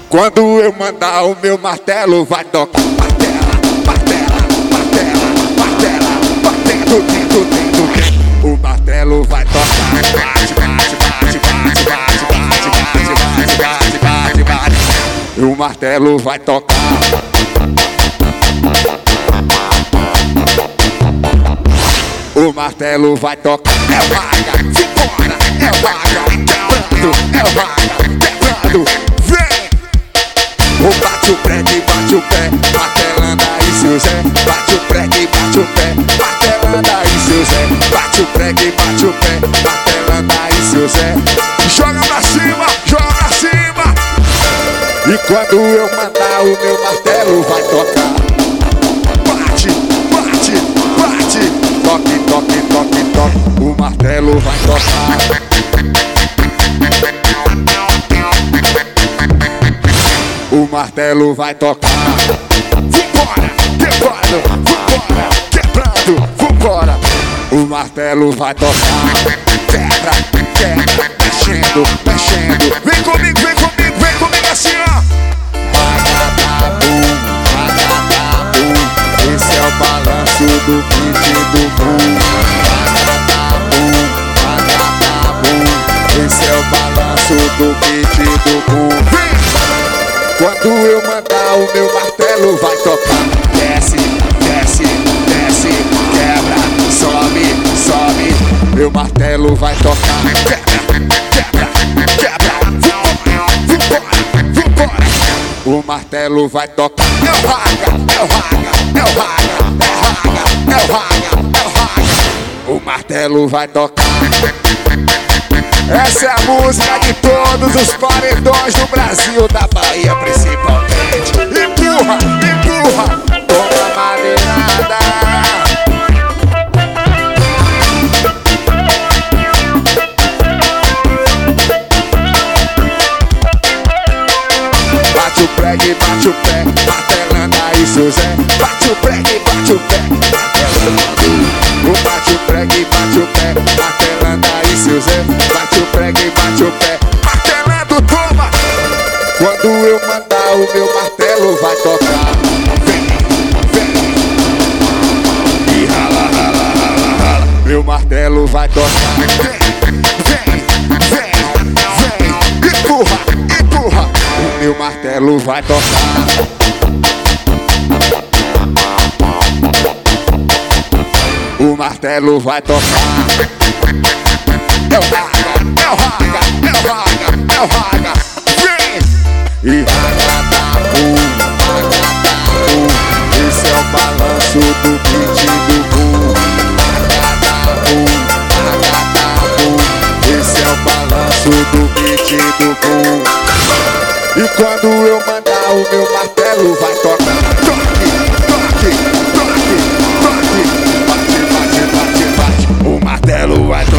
Quando eu mandar o meu martelo vai tocar. Martela, martela, martela, martela, batendo dentro, dentro, dentro. O martelo vai tocar. Bate, bate, bate, bate, bate, bate, bate, bate, bate, bate. E o martelo vai tocar. O martelo vai tocar. É o raga, simbora. É o raga, quebrando. É o raga, quebrando. Vem! O bate o prego, bate o pé, martelando aí seu Zé. Bate o prego, bate o pé, martelando aí seu Zé. Bate o prego, bate o pé, martelando aí seu Zé. Joga pra cima, joga pra cima. E quando eu mandar o meu martelo vai tocar. Bate, bate, bate. Toque, toque, toque, toque. O martelo vai tocar. O martelo vai tocar. Vambora, quebrando, vambora, quebrando, vambora. O martelo vai tocar. Quebra, quebra, mexendo, mexendo. Vem comigo, vem comigo, vem comigo assim, ó. Magadabu, magadabu. Esse é o balanço do beat do boom. Magadabu, magadabu. Esse é o balanço do beat do boom. Vem! Quando eu mandar o meu martelo vai tocar. Desce, desce, desce, quebra, sobe, sobe. Meu martelo vai tocar. Quebra, quebra, quebra. Vambora, vambora. O martelo vai tocar. É o raga, é o raga, é o raga, é o raga, é o raga, é o raga. O martelo vai tocar. Essa é a música de todos os paredões do Brasil, da Bahia principalmente. Empurra, empurra, toma madeirada. Bate o prego e bate o pé, martelando aí seu Zé. Bate o prego e bate o pé, martelando. Bate o prego e bate o pé, martelando aí seu Zé. Bate o prego e bate o pé, martelando, toma! Quando eu mandar o meu martelo vai tocar. Vem, vem. E rala, rala, rala, rala. Meu martelo vai tocar. Vem, vem, vem, vem. Empurra, empurra. O meu martelo vai tocar. O martelo vai tocar. É o raga, é o raga, é o raga, é o raga. Vem! E ragadabu, ragadabu. Esse é o balanço do beat do boom. Ragadabu, ragadabu. Esse é o balanço do beat do boom. E quando eu mandar o meu martelo vai tocar. Toque, toque, toque, toque. Bate, bate, bate, bate. O martelo vai tocar.